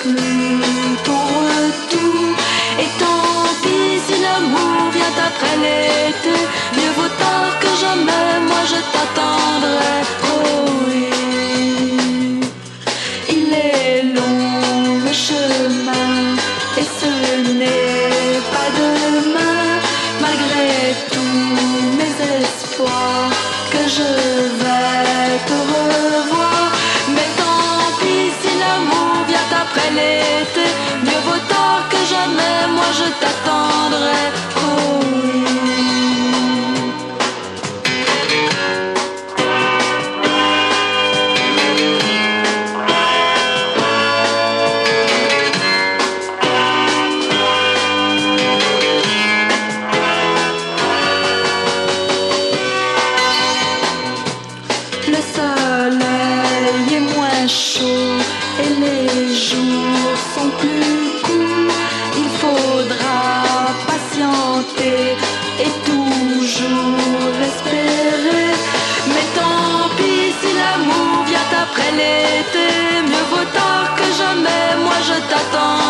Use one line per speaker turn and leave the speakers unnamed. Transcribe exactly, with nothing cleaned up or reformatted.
plus ton retour. Et tant pis si l'amour vient après l'été, mieux vaut tard que jamais, moi je t'attendrai. Oh oui, il est long le chemin et ce n'est pas demain, malgré tous mes espoirs, que je vais te revoir. Mais tant pis si l'amour vient après l'été, mieux vaut tard que jamais, moi je t'attendrai. Oh oui. Le soleil est moins chaud et les jours sont plus courts. Il faudra patienter et toujours espérer. Mais tant pis si l'amour vient après l'été, mieux vaut tard que jamais, moi je t'attends.